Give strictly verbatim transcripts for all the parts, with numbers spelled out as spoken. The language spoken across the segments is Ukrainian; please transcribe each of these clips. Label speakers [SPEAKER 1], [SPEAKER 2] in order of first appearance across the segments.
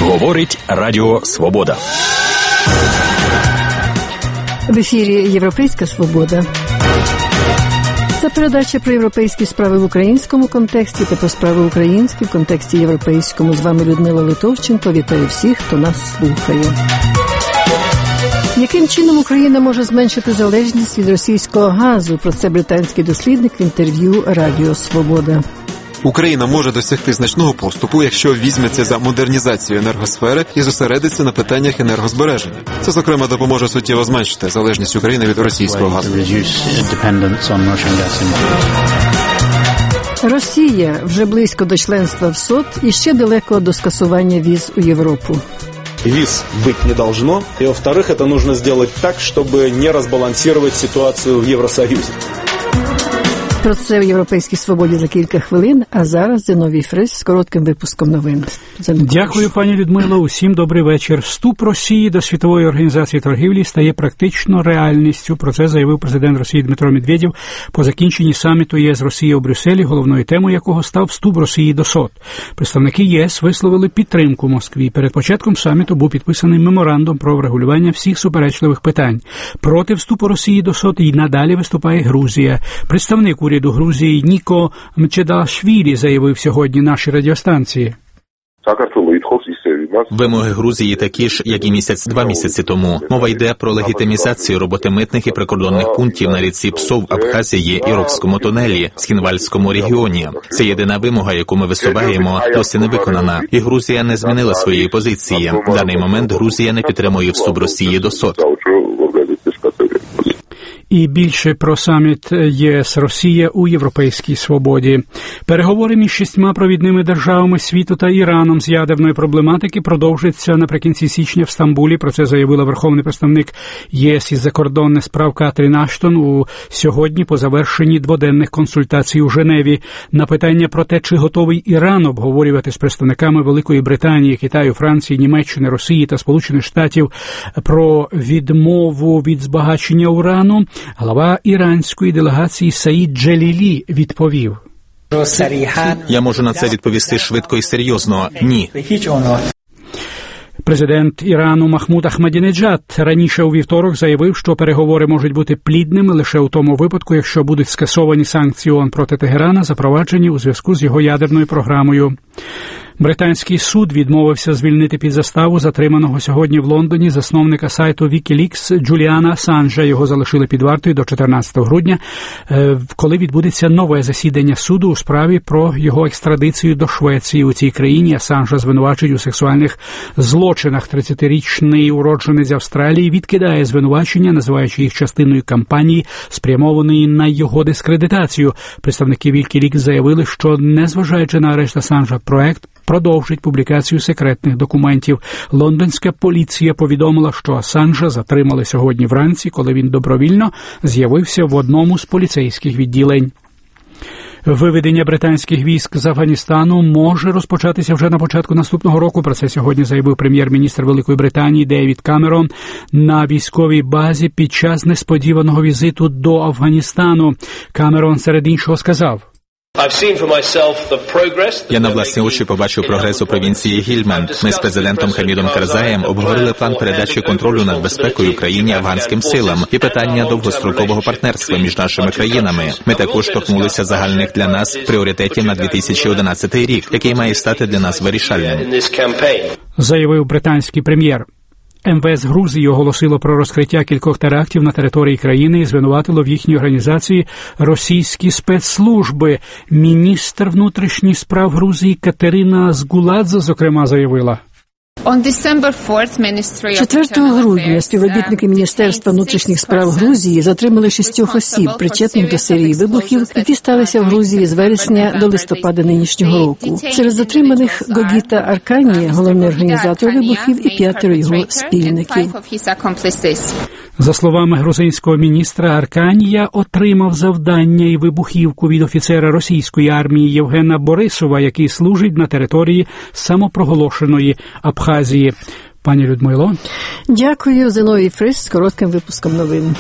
[SPEAKER 1] Говорить Радіо Свобода.
[SPEAKER 2] В ефірі «Європейська свобода». Це передача про європейські справи в українському контексті та про справи українські в контексті європейському. З вами Людмила Литовченко. Вітаю всіх, хто нас слухає. Яким чином Україна може зменшити залежність від російського газу? Про це британський дослідник в інтерв'ю Радіо Свобода.
[SPEAKER 3] Україна може досягти значного поступу, якщо візьметься за модернізацію енергосфери і зосередиться на питаннях енергозбереження. Це, зокрема, допоможе суттєво зменшити залежність України від російського газу.
[SPEAKER 2] Росія вже близько до членства в СОТ і ще далеко до скасування віз у Європу.
[SPEAKER 4] Виз быть не должно. И, во-вторых, это нужно сделать так, чтобы не разбалансировать ситуацию в Евросоюзе.
[SPEAKER 2] Про це в «Європейській свободі» за кілька хвилин, а зараз Зиновій Фрис з коротким випуском новин.
[SPEAKER 5] Дякую, пані Людмило. Усім добрий вечір. Вступ Росії до Світової організації торгівлі стає практично реальністю. Про це заявив президент Росії Дмитро Медведєв по закінченні саміту ЄС Росія у Брюсселі, головною темою якого став вступ Росії до СОТ. Представники ЄС висловили підтримку Москві. Перед початком саміту був підписаний меморандум про врегулювання всіх суперечливих питань. Проти вступу Росії до СОТ і надалі виступає Грузія. Представник уряду Грузії Ніко Мчедашвілі заявив сьогодні нашій радіостанції.
[SPEAKER 6] Вимоги Грузії такі ж, як і місяць-два місяці тому. Мова йде про легітимізацію роботи митних і прикордонних пунктів на ріці Псов в Абхазії і Рокському тунелі, Схінвальському регіоні. Це єдина вимога, яку ми висуваємо, досі не виконана. І Грузія не змінила своєї позиції. В даний момент Грузія не підтримує вступ Росії до СОТ.
[SPEAKER 5] І більше про саміт ЄС-Росія у «Європейській свободі». Переговори між шістьма провідними державами світу та Іраном з ядерної проблематики продовжаться наприкінці січня в Стамбулі. Про це заявила верховний представник ЄС із закордонних справ Катрін Аштон у сьогодні по завершенні дводенних консультацій у Женеві. На питання про те, чи готовий Іран обговорювати з представниками Великої Британії, Китаю, Франції, Німеччини, Росії та Сполучених Штатів про відмову від збагачення урану, глава іранської делегації Саїд Джалілі відповів:
[SPEAKER 6] Я можу на це відповісти швидко і серйозно. Ні.
[SPEAKER 5] Президент Ірану Махмуд Ахмадінеджад раніше у вівторок заявив, що переговори можуть бути плідними лише у тому випадку, якщо будуть скасовані санкції ООН проти Тегерана, запроваджені у зв'язку з його ядерною програмою. Британський суд відмовився звільнити під заставу затриманого сьогодні в Лондоні засновника сайту Вікілікс Джуліана Асанжа. Його залишили під вартою до чотирнадцятого грудня, коли відбудеться нове засідання суду у справі про його екстрадицію до Швеції. У цій країні Асанжа звинувачують у сексуальних злочинах. тридцятирічний уродженець Австралії відкидає звинувачення, називаючи їх частиною кампанії, спрямованої на його дискредитацію. Представники Вікілікс заявили, що, незважаючи на арешт Асанжа, проект продовжить публікацію секретних документів. Лондонська поліція повідомила, що Асанжа затримали сьогодні вранці, коли він добровільно з'явився в одному з поліцейських відділень. Виведення британських військ з Афганістану може розпочатися вже на початку наступного року. Про це сьогодні заявив прем'єр-міністр Великої Британії Девід Камерон на військовій базі під час несподіваного візиту до Афганістану. Камерон серед іншого сказав:
[SPEAKER 6] Я на власні очі побачив прогрес у провінції Гільманд. Ми з президентом Хамідом Карзаєм обговорили план передачі контролю над безпекою в країні афганським силам і питання довгострокового партнерства між нашими країнами. Ми також торкнулися загальних для нас пріоритетів на дві тисячі одинадцятий рік, який має стати для нас вирішальним.
[SPEAKER 5] Заявив британський прем'єр. МВС Грузії оголосило про розкриття кількох терактів на території країни і звинуватило в їхній організації російські спецслужби. Міністр внутрішніх справ Грузії Катерина Згуладзе, зокрема, заявила:
[SPEAKER 2] четвертого грудня співробітники Міністерства внутрішніх справ Грузії затримали шістьох осіб, причетних до серії вибухів, які сталися в Грузії з вересня до листопада нинішнього року. Серед затриманих Гогіта Арканія, головний організатор вибухів, і п'ятеро його спільників.
[SPEAKER 5] За словами грузинського міністра, Арканія отримав завдання і вибухівку від офіцера російської армії Євгена Борисова, який служить на території самопроголошеної Абхазії. Пані Людмило.
[SPEAKER 2] Дякую. Зиновій Фрис з коротким випуском новин.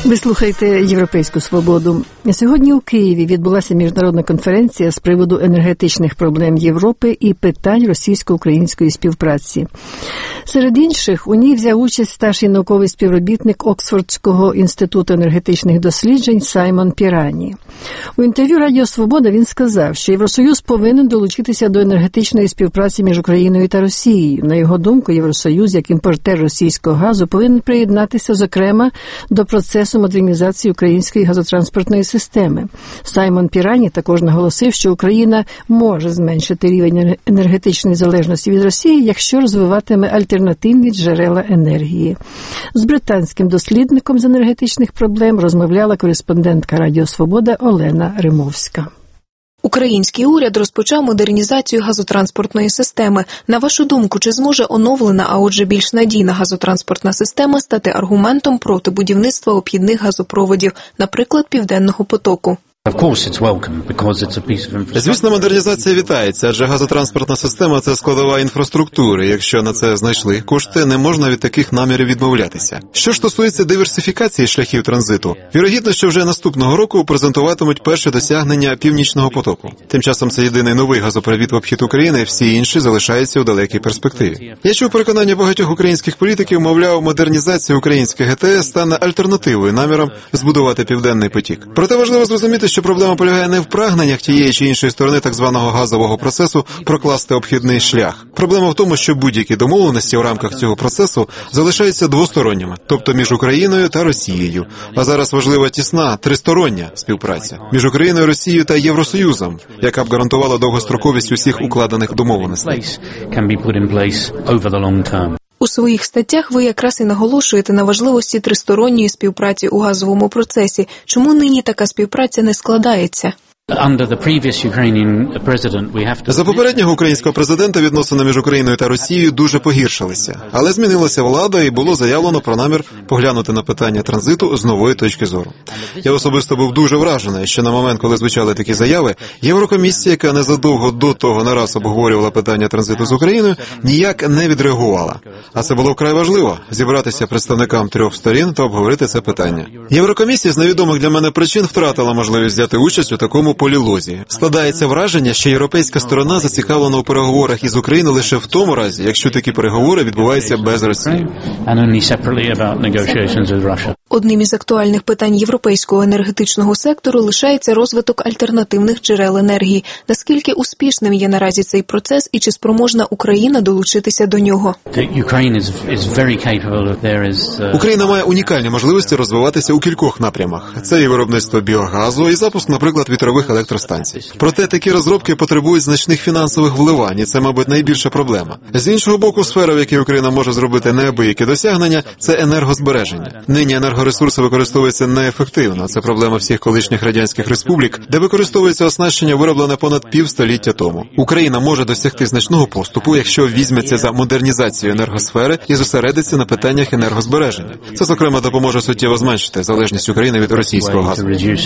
[SPEAKER 2] Ви слухаєте «Європейську свободу». Сьогодні у Києві відбулася міжнародна конференція з приводу енергетичних проблем Європи і питань російсько-української співпраці. Серед інших у ній взяв участь старший науковий співробітник Оксфордського інституту енергетичних досліджень Саймон Пірані. У інтерв'ю «Радіо Свобода» він сказав, що Євросоюз повинен долучитися до енергетичної співпраці між Україною та Росією. На його думку, Євросоюз, як імпортер російського газу, повинен приєднатися, зокрема, до процесу модернізації української газотранспортної системи. Саймон Пірані також наголосив, що Україна може зменшити рівень енергетичної залежності від Росії, якщо розвиватиме альтернативні джерела енергії. З британським дослідником з енергетичних проблем розмовляла кореспондентка Радіо Свобода Олена Римовська.
[SPEAKER 7] Український уряд розпочав модернізацію газотранспортної системи. На вашу думку, чи зможе оновлена, а отже більш надійна газотранспортна система стати аргументом проти будівництва обхідних газопроводів, наприклад, Південного потоку?
[SPEAKER 3] Звісно, модернізація вітається, адже газотранспортна система – це складова інфраструктури. Якщо на це знайшли кошти, не можна від таких намірів відмовлятися. Що ж стосується диверсифікації шляхів транзиту, вірогідно, що вже наступного року презентуватимуть перші досягнення Північного потоку. Тим часом це єдиний новий газопровід в обхід України, всі інші залишаються у далекій перспективі. Я чув переконання багатьох українських політиків, мовляв, модернізація українських ГТС стане альтернативою намірам збудувати Південний потік. Проте важливо зрозуміти, що проблема полягає не в прагненнях тієї чи іншої сторони так званого газового процесу прокласти обхідний шлях. Проблема в тому, що будь-які домовленості у рамках цього процесу залишаються двосторонніми, тобто між Україною та Росією. А зараз важлива тісна, тристороння співпраця між Україною, Росією та Євросоюзом, яка б гарантувала довгостроковість усіх укладених домовленостей.
[SPEAKER 7] У своїх статтях ви якраз і наголошуєте на важливості тристоронньої співпраці у газовому процесі. Чому нині така співпраця не складається?
[SPEAKER 3] За попереднього українського президента відносини між Україною та Росією дуже погіршилися. Але змінилася влада і було заявлено про намір поглянути на питання транзиту з нової точки зору. Я особисто був дуже вражений, що на момент, коли звучали такі заяви, Єврокомісія, яка незадовго до того не раз обговорювала питання транзиту з Україною, ніяк не відреагувала. А це було вкрай важливо – зібратися представникам трьох сторін та обговорити це питання. Єврокомісія з невідомих для мене причин втратила можливість взяти участь у такому полілозі. Складається враження, що європейська сторона зацікавлена у переговорах із Україною лише в тому разі, якщо такі переговори відбуваються без Росії.
[SPEAKER 7] Одним із актуальних питань європейського енергетичного сектору лишається розвиток альтернативних джерел енергії. Наскільки успішним є наразі цей процес і чи спроможна Україна долучитися до нього?
[SPEAKER 3] Україна має унікальні можливості розвиватися у кількох напрямах. Це і виробництво біогазу, і запуск, наприклад, вітрових електростанцій. Проте такі розробки потребують значних фінансових вливань, і це, мабуть, найбільша проблема. З іншого боку, сфера, в якій Україна може зробити неабиякі досягнення, це енергозбереження. Нині енергоресурси використовуються неефективно. Це проблема всіх колишніх радянських республік, де використовується оснащення, вироблене понад півстоліття тому. Україна може досягти значного поступу, якщо візьметься за модернізацію енергосфери і зосередиться на питаннях енергозбереження. Це, зокрема, допоможе суттєво зменшити залежність України від російського газу.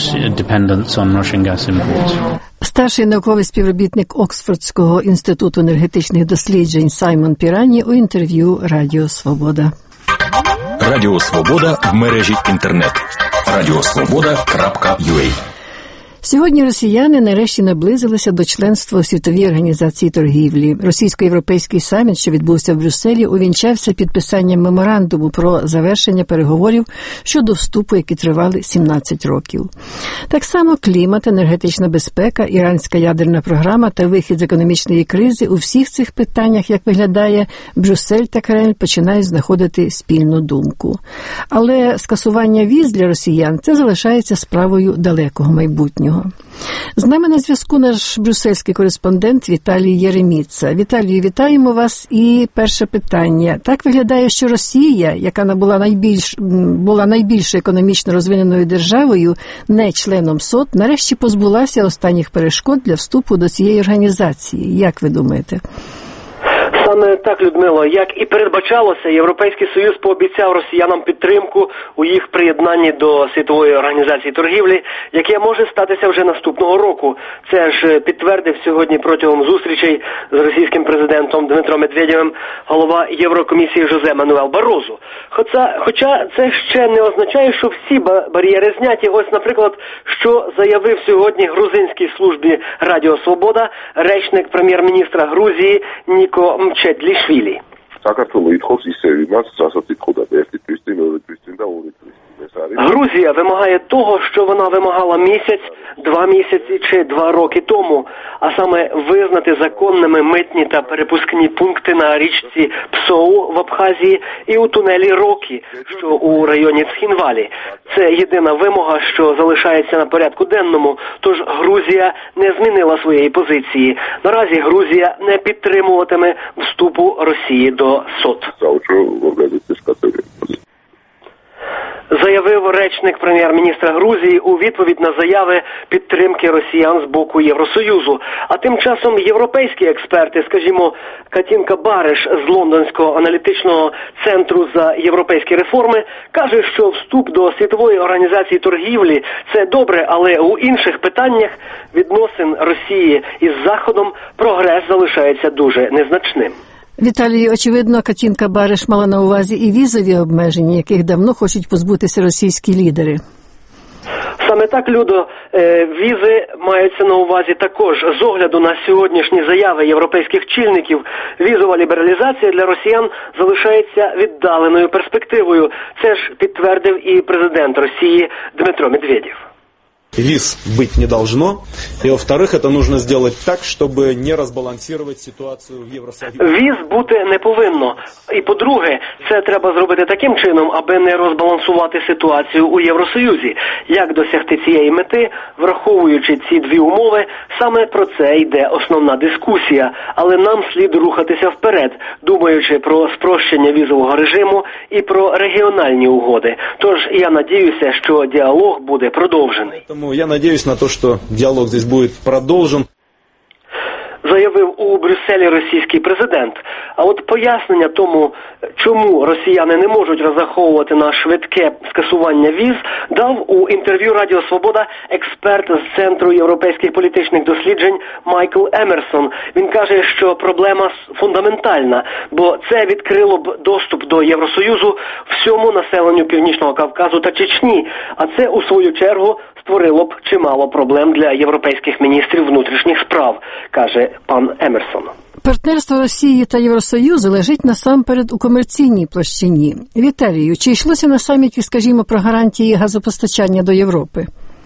[SPEAKER 2] Старший науковий співробітник Оксфордського інституту енергетичних досліджень Саймон Пірані у інтерв'ю «Радіо Свобода».
[SPEAKER 1] Радіо Свобода в мережі інтернет. радіосвобода крапка ю а.
[SPEAKER 2] Сьогодні росіяни нарешті наблизилися до членства у Світовій організації торгівлі. Російсько-європейський саміт, що відбувся в Брюсселі, увінчався підписанням меморандуму про завершення переговорів щодо вступу, які тривали сімнадцять років. Так само клімат, енергетична безпека, іранська ядерна програма та вихід з економічної кризи – у всіх цих питаннях, як виглядає, Брюссель та Кремль починають знаходити спільну думку. Але скасування віз для росіян – це залишається справою далекого майбутнього. З нами на зв'язку наш брюссельський кореспондент Віталій Єреміца. Віталію, вітаємо вас. І перше питання. Так виглядає, що Росія, яка була найбільш була найбільш економічно розвиненою державою, не членом СОТ, нарешті позбулася останніх перешкод для вступу до цієї організації. Як ви думаєте?
[SPEAKER 8] Саме так, Людмило, як і передбачалося, Європейський Союз пообіцяв росіянам підтримку у їх приєднанні до Світової організації торгівлі, яке може статися вже наступного року. Це ж підтвердив сьогодні протягом зустрічей з російським президентом Дмитром Медведєвим голова Єврокомісії Жозе Мануель Барозу. Хоча, хоча це ще не означає, що всі бар'єри зняті. Ось, наприклад, що заявив сьогодні грузинській службі Радіо Свобода речник прем'єр-міністра Грузії Ніко Мчедлішвілі. Грузія вимагає того, що вона вимагала місяць, два місяці чи два роки тому, а саме визнати законними митні та перепускні пункти на річці Псоу в Абхазії і у тунелі Рокі, що у районі Цхінвалі. Це єдина вимога, що залишається на порядку денному, тож Грузія не змінила своєї позиції. Наразі Грузія не підтримуватиме вступу Росії до СОТ. Заявив речник прем'єр-міністра Грузії у відповідь на заяви підтримки росіян з боку Євросоюзу. А тим часом європейські експерти, скажімо, Катінка Бариш з Лондонського аналітичного центру за європейські реформи, каже, що вступ до Світової організації торгівлі – це добре, але у інших питаннях відносин Росії із Заходом прогрес залишається дуже незначним.
[SPEAKER 2] Віталію, очевидно, Катінка Бариш мала на увазі і візові обмеження, яких давно хочуть позбутися російські лідери.
[SPEAKER 8] Саме так, Людо, візи маються на увазі також. З огляду на сьогоднішні заяви європейських чільників, візова лібералізація для росіян залишається віддаленою перспективою. Це ж підтвердив і президент Росії Дмитро Медведєв.
[SPEAKER 4] Виз быть не должно, и, во-вторых, это нужно сделать так, чтобы не разбалансировать ситуацию в Євросоюзі.
[SPEAKER 8] Віз бути не повинно. І, по-друге, це треба зробити таким чином, аби не розбалансувати ситуацію у Євросоюзі. Як досягти цієї мети, враховуючи ці дві умови, саме про це йде основна дискусія. Але нам слід рухатися вперед, думаючи про спрощення візового режиму і про регіональні угоди. Тож я надіюся, що діалог буде продовжений.
[SPEAKER 4] Я надеюсь на то, что диалог здесь будет продолжен.
[SPEAKER 8] Заявив у Брюсселі російський президент. А от пояснення тому, чому росіяни не можуть розраховувати на швидке скасування віз, дав у інтерв'ю Радіо Свобода експерт з Центру європейських політичних досліджень Майкл Емерсон. Він каже, що проблема фундаментальна, бо це відкрило б доступ до Євросоюзу всьому населенню Північного Кавказу та Чечні, а це у свою чергу створило б чимало проблем для європейських міністрів внутрішніх справ, каже пан Емерсон.
[SPEAKER 2] Партнерство Росії та Євросоюзу лежить насамперед у комерційній площині. Віталію, чи йшлося на саміті, скажімо, про гарантії газопостачання до Європи?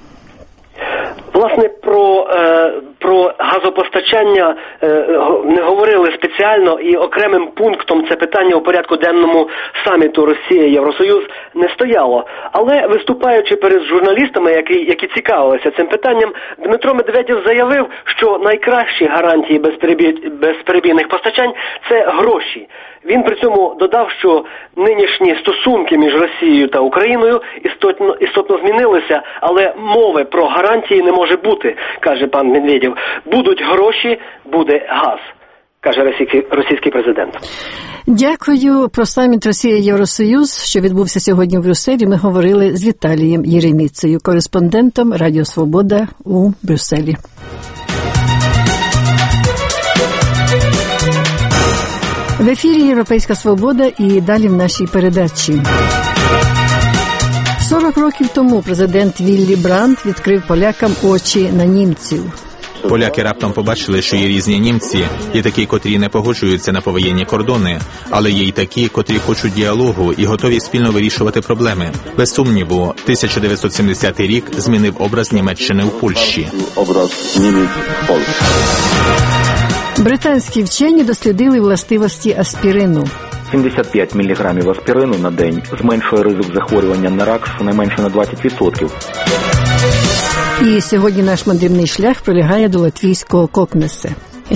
[SPEAKER 8] Власне, про, е, про газопостачання е, не говорили спеціально, і окремим пунктом це питання у порядку денному саміту Росія-Євросоюз не стояло. Але виступаючи перед журналістами, які, які цікавилися цим питанням, Дмитро Медведєв заявив, що найкращі гарантії безперебій, безперебійних постачань – це гроші. Він при цьому додав, що нинішні стосунки між Росією та Україною істотно, істотно змінилися, але мови про гарантії не може бути, каже пан Медведєв. Будуть гроші, буде газ, каже російський, російський президент.
[SPEAKER 2] Дякую. Про саміт Росія-Євросоюз, що відбувся сьогодні в Брюсселі, ми говорили з Віталієм Єреміцею, кореспондентом Радіо Свобода у Брюсселі. В ефірі «Європейська свобода» і далі в нашій передачі. сорок років тому президент Віллі Брандт відкрив полякам очі на німців.
[SPEAKER 6] Поляки раптом побачили, що є різні німці. Є такі, котрі не погоджуються на повоєнні кордони, але є й такі, котрі хочуть діалогу і готові спільно вирішувати проблеми. Без сумніву, тисяча дев'ятсот сімдесятий рік змінив образ Німеччини в Польщі.
[SPEAKER 9] Образ Німець в Польщі.
[SPEAKER 2] Британські вчені дослідили властивості аспірину.
[SPEAKER 10] сімдесят п'ять міліграмів аспірину на день зменшує ризик захворювання на рак щонайменше на двадцять відсотків.
[SPEAKER 2] І сьогодні наш мандрівний шлях пролягає до латвійського Кокнесе.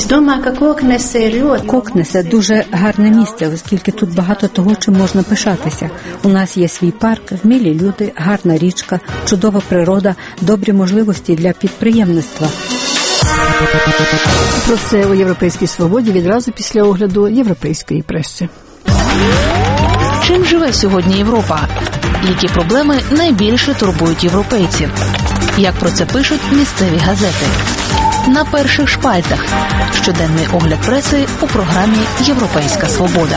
[SPEAKER 11] Кокнесе – дуже гарне місце, оскільки тут багато того, чим можна пишатися. У нас є свій парк, вмілі люди, гарна річка, чудова природа, добрі можливості для підприємництва.
[SPEAKER 2] Про це у «Європейській свободі» відразу після огляду європейської преси.
[SPEAKER 12] Чим живе сьогодні Європа? Які проблеми найбільше турбують європейців? Як про це пишуть місцеві газети? На перших шпальтах. Щоденний огляд преси у програмі «Європейська свобода».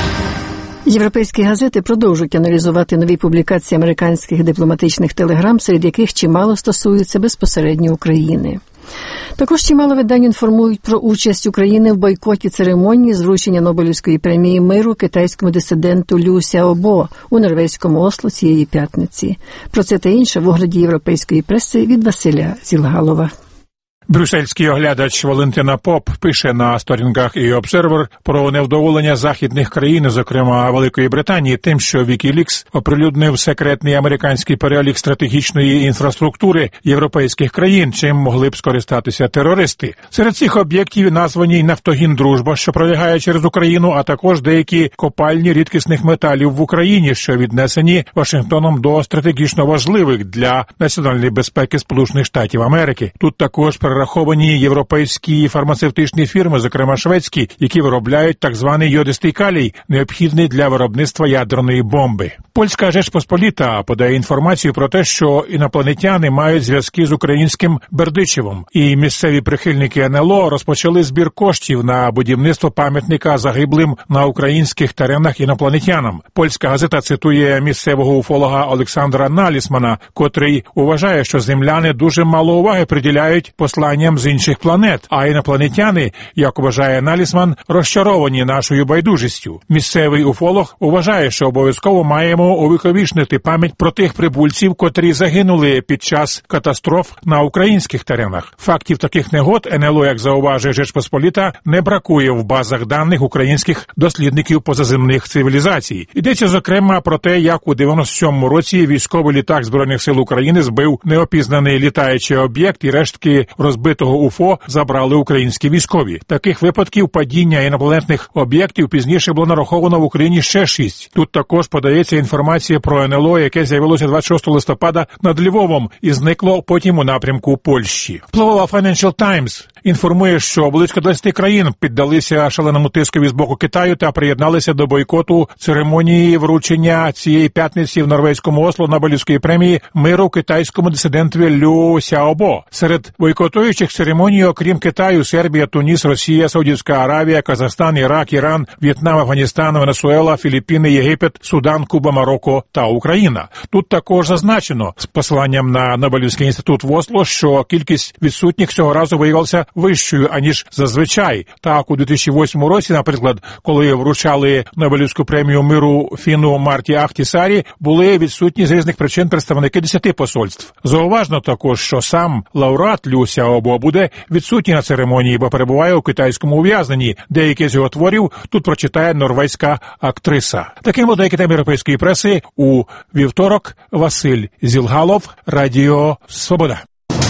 [SPEAKER 2] Європейські газети продовжують аналізувати нові публікації американських дипломатичних телеграм, серед яких чимало стосуються безпосередньо України. Також чимало видань інформують про участь України в бойкоті церемонії з вручення Нобелівської премії миру китайському дисиденту Лю Сяобо у норвезькому Осло цієї п'ятниці. Про це та інше в огляді європейської преси від Василя Зілгалова.
[SPEAKER 13] Брюссельський оглядач Валентина Поп пише на сторінках і Observer про невдоволення західних країн, зокрема Великої Британії, тим, що Wikileaks оприлюднив секретний американський перелік стратегічної інфраструктури європейських країн, чим могли б скористатися терористи. Серед цих об'єктів названі Нафтогін «Дружба», що пролягає через Україну, а також деякі копальні рідкісних металів в Україні, що віднесені Вашингтоном до стратегічно важливих для національної безпеки Сполучених Штатів Америки. Тут також перераховані європейські фармацевтичні фірми, зокрема шведські, які виробляють так званий йодистий калій, необхідний для виробництва ядерної бомби. Польська Жечпосполіта подає інформацію про те, що інопланетяни мають зв'язки з українським Бердичевом, і місцеві прихильники ен ел о розпочали збір коштів на будівництво пам'ятника загиблим на українських теренах інопланетянам. Польська газета цитує місцевого уфолога Олександра Налісмана, котрий вважає, що земляни дуже мало уваги приділяють посланням з інших планет, а інопланетяни, як вважає Налісман, розчаровані нашою байдужістю. Місцевий уфолог вважає, що обов'язково маємо увіковічнити пам'ять про тих прибульців, котрі загинули під час катастроф на українських теренах. Фактів таких негод ен ел о, як зауважує Жечпосполіта, не бракує в базах даних українських дослідників позаземних цивілізацій. Йдеться, зокрема, про те, як у дев'яносто сьомому році військовий літак Збройних сил України збив неопізнаний літаючий об'єкт і рештки розбитого уфо забрали українські військові. Таких випадків падіння інопланетних об'єктів пізніше було нараховано в Україні ще шість. Тут також подається інформація про ен ел о, яке з'явилося двадцять шостого листопада над Львовом і зникло потім у напрямку Польщі. Впливова Financial Times інформує, що близько двадцяти країн піддалися шаленому тискові з боку Китаю та приєдналися до бойкоту церемонії вручення цієї п'ятниці в норвезькому Осло Нобелівської премії миру китайському дисидентові Лю Сяобо. Серед бойкотуючих церемонії, окрім Китаю, Сербія, Туніс, Росія, Саудівська Аравія, Казахстан, Ірак, Іран, В'єтнам, Афганістан, Венесуела, Філіппіни, Єгипет, Судан, Куба, Марокко та Україна. Тут також зазначено з посиланням на Нобелівський інститут в Осло, що кількість відсутніх цього разу виявилася вищою, аніж зазвичай. Так, у дві тисячі восьмому році, наприклад, коли вручали Нобелівську премію миру фіну Марті Ахтісарі, були відсутні з різних причин представники десяти посольств. Зауважно також, що сам лауреат Лю Сяобо буде відсутній на церемонії, бо перебуває у китайському ув'язненні. Деякі з його творів тут прочитає норвезька актриса. Таким було деякі теми європейської преси у вівторок. Василь Зілгалов, Радіо Свобода.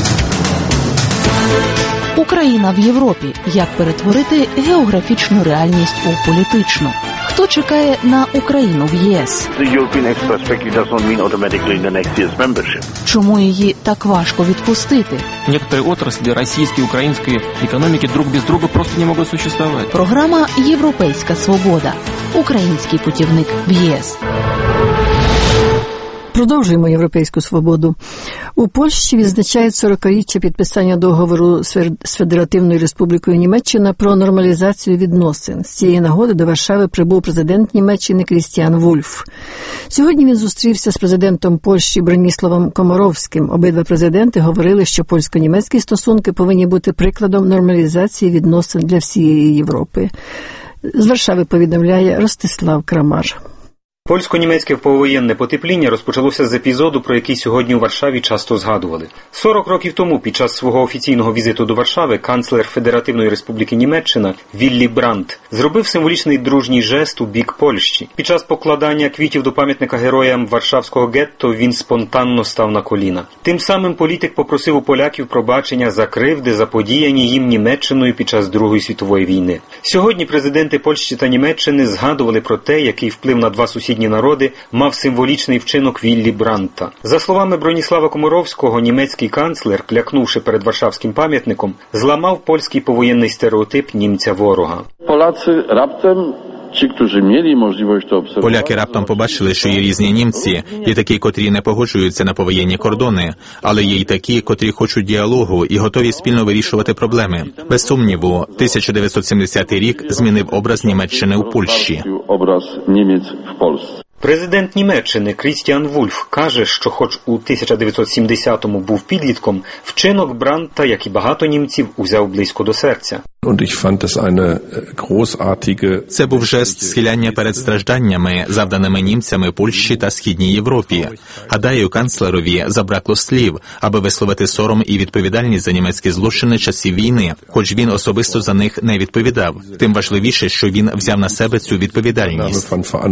[SPEAKER 12] Україна в Європі. Як перетворити географічну реальність у політичну? Хто чекає на Україну в ЄС? Чому її так важко відпустити?
[SPEAKER 14] Некоторые отрасли российской и украинской экономики друг без друга просто не могут существовать.
[SPEAKER 12] Програма «Європейська свобода». Український путівник в ЄС.
[SPEAKER 2] Продовжуємо європейську свободу. У Польщі відзначають сорокаріччя підписання договору з Федеративною Республікою Німеччина про нормалізацію відносин. З цієї нагоди до Варшави прибув президент Німеччини Крістіан Вульф. Сьогодні він зустрівся з президентом Польщі Броніславом Комаровським. Обидва президенти говорили, що польсько-німецькі стосунки повинні бути прикладом нормалізації відносин для всієї Європи. З Варшави повідомляє Ростислав Крамар.
[SPEAKER 15] Польсько-німецьке повоєнне потепління розпочалося з епізоду, про який сьогодні у Варшаві часто згадували. сорок років тому, під час свого офіційного візиту до Варшави, канцлер Федеративної Республіки Німеччина Віллі Брандт зробив символічний дружній жест у бік Польщі. Під час покладання квітів до пам'ятника героям Варшавського гетто він спонтанно став на коліна. Тим самим політик попросив у поляків пробачення за кривди, заподіяні їм Німеччиною під час Другої світової війни. Сьогодні президенти Польщі та Німеччини згадували про те, який вплив на два сусідні східні народи мав символічний вчинок Віллі Брандта. За словами Броніслава Комаровського, німецький канцлер, клякнувши перед Варшавським пам'ятником, зламав польський повоєнний стереотип німця-ворога.
[SPEAKER 9] Polacy raptem, ci, którzy mieli możliwość to obserwować...
[SPEAKER 6] Поляки раптом побачили, що є різні німці, є такі, котрі не погоджуються на повоєнні кордони, але є й такі, котрі хочуть діалогу і готові спільно вирішувати проблеми. Без сумніву, тисяча дев'ятсот сімдесятий рік змінив образ Німеччини у Польщі.
[SPEAKER 9] Образ Німець в Польщі.
[SPEAKER 15] Президент Німеччини Крістіан Вульф каже, що хоч у тисяча дев'ятсот сімдесятому був підлітком, вчинок Брандта, як і багато німців, узяв близько до серця.
[SPEAKER 6] Це був жест схиляння перед стражданнями, завданими німцями Польщі та Східній Європі. Гадаю, канцлерові забракло слів, аби висловити сором і відповідальність за німецькі злочини часів війни, хоч він особисто за них не відповідав. Тим важливіше, що він взяв на себе цю відповідальність.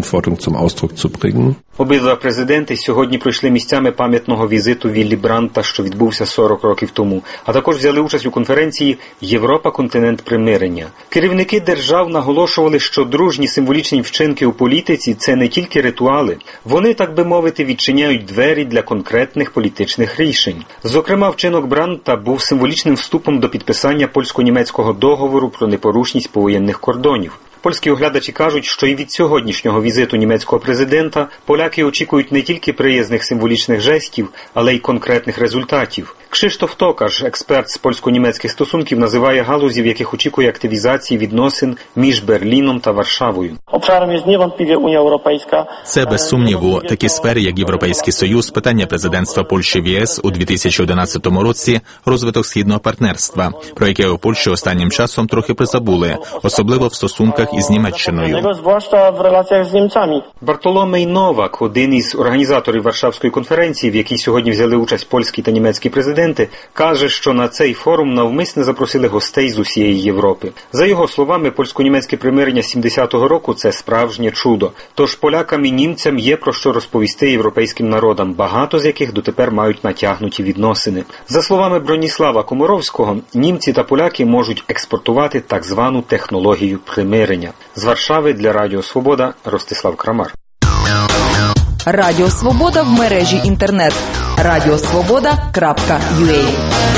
[SPEAKER 15] Обидва президенти сьогодні пройшли місцями пам'ятного візиту Віллі Брандта, що відбувся сорок років тому, а також взяли участь у конференції «Європа – континент примирення». Керівники держав наголошували, що дружні символічні вчинки у політиці – це не тільки ритуали. Вони, так би мовити, відчиняють двері для конкретних політичних рішень. Зокрема, вчинок Брандта був символічним вступом до підписання польсько-німецького договору про непорушність повоєнних кордонів. Польські оглядачі кажуть, що і від сьогоднішнього візиту німецького президента поляки очікують не тільки приязних символічних жестів, але й конкретних результатів. Кшиштоф Токаш, експерт з польсько-німецьких стосунків, називає галузі, в яких очікує активізації відносин між Берліном та Варшавою.
[SPEAKER 16] Обшаром є niewątpliwie Unia Europejska.
[SPEAKER 6] Це, без сумніву, такі сфери, як Європейський Союз, питання президентства Польщі в ЄС у дві тисячі одинадцятому році, розвиток східного партнерства, про яке у Польщі останнім часом трохи призабули, особливо в стосунках із Німеччиною.
[SPEAKER 16] Zwłaszcza w relacjach z Niemcami.
[SPEAKER 15] Бартоломей Новак, один із організаторів Варшавської конференції, в якій сьогодні взяли участь польські та німецькі президенти, каже, що на цей форум навмисне запросили гостей з усієї Європи. За його словами, польсько-німецьке примирення сімдесятого року – це справжнє чудо. Тож полякам і німцям є про що розповісти європейським народам, багато з яких дотепер мають натягнуті відносини. За словами Броніслава Комаровського, німці та поляки можуть експортувати так звану технологію примирення. З Варшави для Радіо Свобода Ростислав Крамар.
[SPEAKER 17] Радіо Свобода в мережі інтернет. радіосвобода крапка ю а.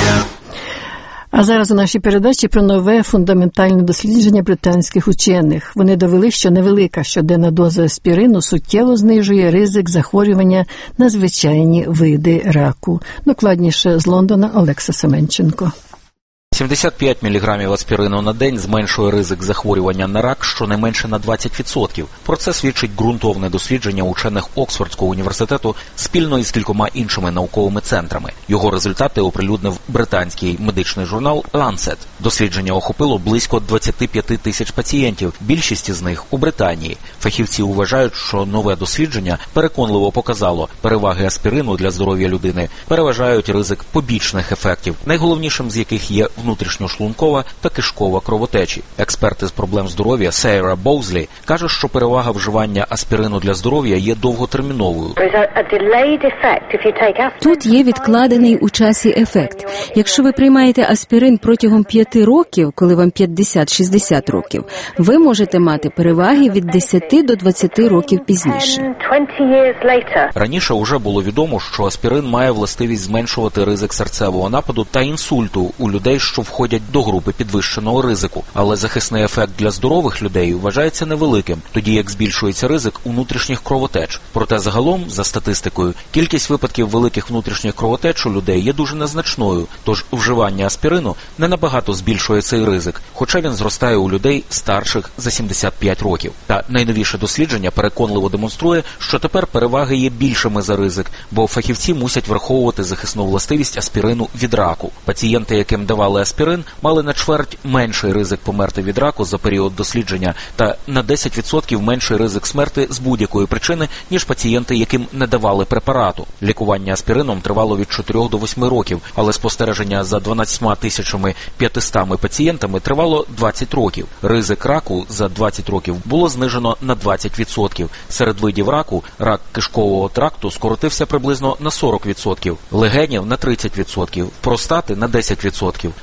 [SPEAKER 2] А зараз у нашій передачі про нове фундаментальне дослідження британських учених. Вони довели, що невелика щоденна доза аспірину суттєво знижує ризик захворювання на звичайні види раку. Докладніше з Лондона Олекса Семенченко.
[SPEAKER 18] сімдесят п'ять міліграмів аспірину на день зменшує ризик захворювання на рак щонайменше на двадцять відсотків. Про це свідчить ґрунтовне дослідження учених Оксфордського університету спільно із кількома іншими науковими центрами. Його результати оприлюднив британський медичний журнал Lancet. Дослідження охопило близько двадцять п'ять тисяч пацієнтів, більшість із них у Британії. Фахівці вважають, що нове дослідження переконливо показало, переваги аспірину для здоров'я людини переважають ризик побічних ефектів, найголовнішим з яких є внутрішньошлункова та кишкова кровотечі. Експерт із проблем здоров'я Сейра Боузлі каже, що перевага вживання аспірину для здоров'я є довготерміновою.
[SPEAKER 11] Тут є відкладений у часі ефект. Якщо ви приймаєте аспірин протягом п'яти років, коли вам п'ятдесят-шістдесят років, ви можете мати переваги від десяти до двадцяти років пізніше.
[SPEAKER 18] Раніше вже було відомо, що аспірин має властивість зменшувати ризик серцевого нападу та інсульту у людей, що входять до групи підвищеного ризику. Але захисний ефект для здорових людей вважається невеликим, тоді як збільшується ризик у внутрішніх кровотеч. Проте загалом, за статистикою, кількість випадків великих внутрішніх кровотеч у людей є дуже незначною, тож вживання аспірину не набагато збільшує цей ризик, хоча він зростає у людей старших за сімдесят п'ять років. Та найновіше дослідження переконливо демонструє, що тепер переваги є більшими за ризик, бо фахівці мусять враховувати захисну властивість аспірину від раку. Пацієнти, яким давали аспірин, мали на чверть менший ризик померти від раку за період дослідження та на десять відсотків менший ризик смерти з будь-якої причини, ніж пацієнти, яким не давали препарату. Лікування аспірином тривало від чотирьох до восьми років, але спостереження за дванадцятьма тисячами п'ятистами пацієнтами тривало двадцять років. Ризик раку за двадцять років було знижено на двадцять відсотків. Серед видів раку рак кишкового тракту скоротився приблизно на сорок відсотків, легенів на тридцять відсотків, простати на десять відсотків.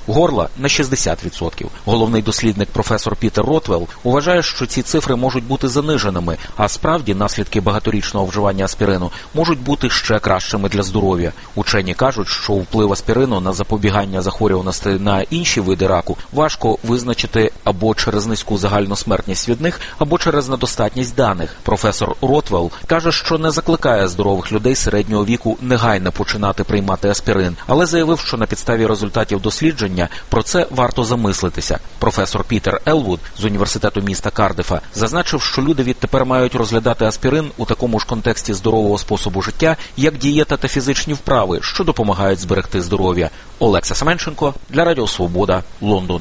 [SPEAKER 18] горла – на шістдесят відсотків. Головний дослідник професор Пітер Ротвелл вважає, що ці цифри можуть бути заниженими, а справді наслідки багаторічного вживання аспірину можуть бути ще кращими для здоров'я. Учені кажуть, що вплив аспірину на запобігання захворюваності на інші види раку важко визначити або через низьку загальну смертність від них, або через недостатність даних. Професор Ротвелл каже, що не закликає здорових людей середнього віку негайно починати приймати аспірин, але заявив, що на підставі результатів дослідження про це варто замислитися. Професор Пітер Елвуд з університету міста Кардифа зазначив, що люди відтепер мають розглядати аспірин у такому ж контексті здорового способу життя, як дієта та фізичні вправи, що допомагають зберегти здоров'я. Олекса Семенченко для Радіо Свобода, Лондон.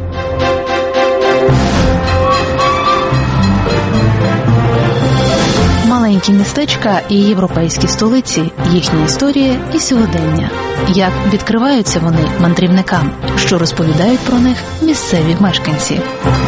[SPEAKER 12] Маленькі містечка і європейські столиці, їхня історія і сьогодення. Як відкриваються вони мандрівникам, що розповідають про них місцеві мешканці.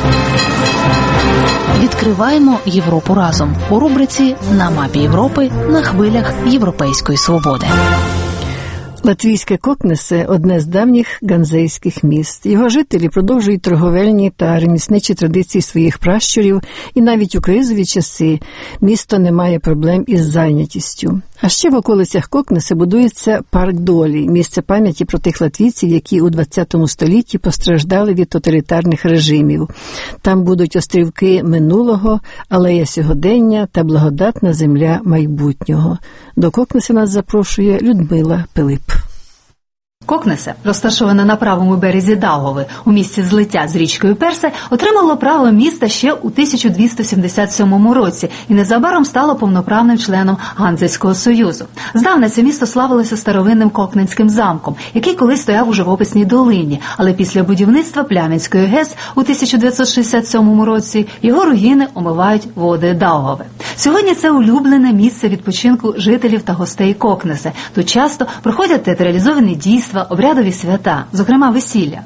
[SPEAKER 12] Відкриваємо Європу разом у рубриці «На мапі Європи» на хвилях Європейської свободи.
[SPEAKER 2] Латвійське Кокнесе – одне з давніх ганзейських міст. Його жителі продовжують торговельні та ремісничі традиції своїх пращурів, і навіть у кризові часи місто не має проблем із зайнятістю. А ще в околицях Кокнеса будується парк Долі – місце пам'яті про тих латвійців, які у ХХ столітті постраждали від тоталітарних режимів. Там будуть острівки минулого, алея сьогодення та благодатна земля майбутнього. До Кокнеса нас запрошує Людмила Пилип.
[SPEAKER 19] Кокнесе, розташоване на правому березі Даугави, у місці злиття з річкою Персе, отримало право міста ще у тисяча двісті сімдесят сьомому році і незабаром стало повноправним членом Ганзейського союзу. Здавна це місто славилося старовинним Кокненським замком, який колись стояв у живописній долині, але після будівництва Плямінської ГЕС у тисяча дев'ятсот шістдесят сьомому році його руїни омивають води Даугави. Сьогодні це улюблене місце відпочинку жителів та гостей Кокнеса. Тут часто проходять театралізовані дійства, обрядові свята, зокрема весілля.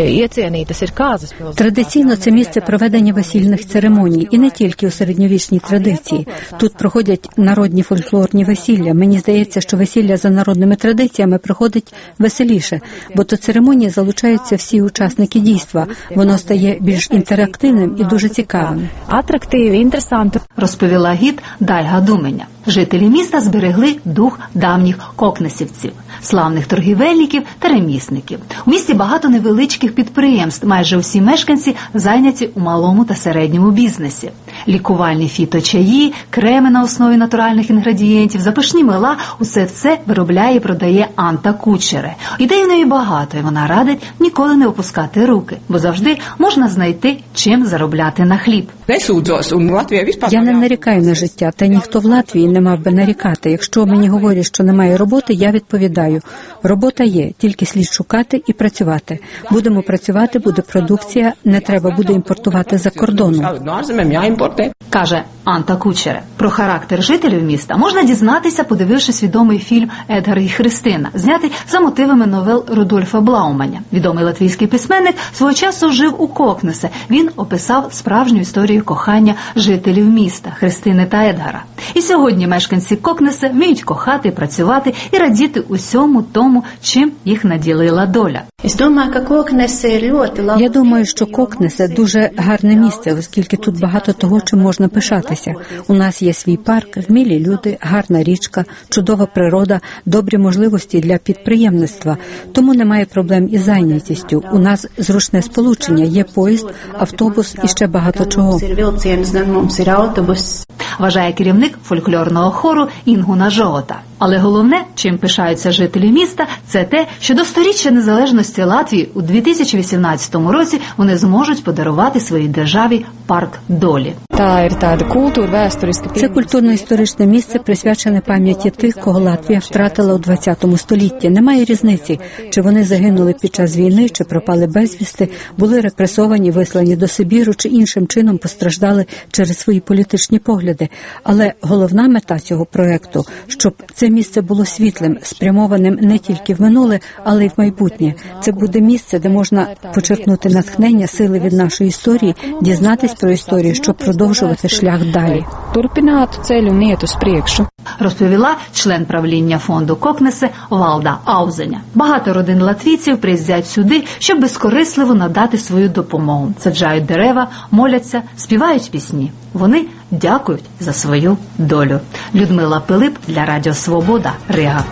[SPEAKER 11] Традиційно це місце проведення весільних церемоній, і не тільки у середньовічній традиції. Тут проходять народні фольклорні весілля. Мені здається, що весілля за народними традиціями проходить веселіше, бо до церемонії залучаються всі учасники дійства. Воно стає більш інтерактивним і дуже цікавим.
[SPEAKER 19] Атрактиві, інтересанти, розповіла гід Дайга Думеня. Жителі міста зберегли дух давніх кокнесівців, славних торгівельників та ремісників. У місті багато невеличких підприємств, майже усі мешканці зайняті у малому та середньому бізнесі. Лікувальні фіточаї, креми на основі натуральних інгредієнтів, запашні мила – усе це виробляє і продає Анта Кучере. Ідей в неї багато, і вона радить ніколи не опускати руки, бо завжди можна знайти, чим заробляти на хліб.
[SPEAKER 11] Я не нарікаю на життя, та ніхто в Латвії не мав би нарікати. Якщо мені говорять, що немає роботи, я відповідаю. Робота є, тільки слід шукати і працювати. Будемо працювати, буде продукція, не треба буде імпортувати за кордону.
[SPEAKER 19] Каже Анта Кучере. Про характер жителів міста можна дізнатися, подивившись відомий фільм «Едгар і Христина», знятий за мотивами новел Рудольфа Блауманя. Відомий латвійський письменник свого часу жив у Кокнесе. Він описав справжню історію кохання жителів міста Христини та Едгара. І сьогодні мешканці Кокнеса вміють кохати, працювати і радіти усьому тому, чим їх наділила доля.
[SPEAKER 11] Я думаю, що Кокнесе дуже гарне місце, оскільки тут багато того, чим можна пишатися. У нас є свій парк, вмілі люди, гарна річка, чудова природа, добрі можливості для підприємництва. Тому немає проблем із зайнятістю. У нас зручне сполучення, є поїзд, автобус і ще багато чого.
[SPEAKER 19] Вважає керівник фольклорного хору Інгуна Жогота. Але головне, чим пишаються жителі міста, це те, що до сторіччя незалежності Латвії у дві тисячі вісімнадцятому році вони зможуть подарувати своїй державі парк Долі.
[SPEAKER 11] Це культурно-історичне місце, присвячене пам'яті тих, кого Латвія втратила у ХХ столітті. Немає різниці, чи вони загинули під час війни, чи пропали безвісти, були репресовані, вислані до Сибіру, чи іншим чином постраждали через свої політичні погляди. Але головна мета цього проекту, щоб це місце було світлим, спрямованим не тільки в минуле, але й в майбутнє. Це буде місце, де можна почерпнути натхнення, сили від нашої історії, дізнатись про історію, щоб продовжувати шлях далі.
[SPEAKER 20] Turpināt ceļu un iet uz priekšu.
[SPEAKER 19] Розповіла член правління фонду Кокнесе Валда Аузеня. Багато родин латвійців приїздять сюди, щоб безкорисливо надати свою допомогу. Саджають дерева, моляться, співають пісні. Вони дякують за свою долю. Людмила Пилип для Радіо Свобода, Рига.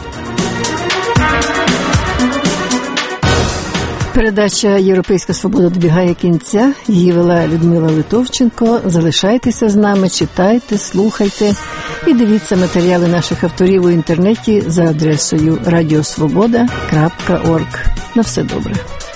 [SPEAKER 2] Передача «Європейська свобода» добігає кінця. Її вела Людмила Литовченко. Залишайтеся з нами, читайте, слухайте і дивіться матеріали наших авторів у інтернеті за адресою радіосвобода крапка орг. На все добре.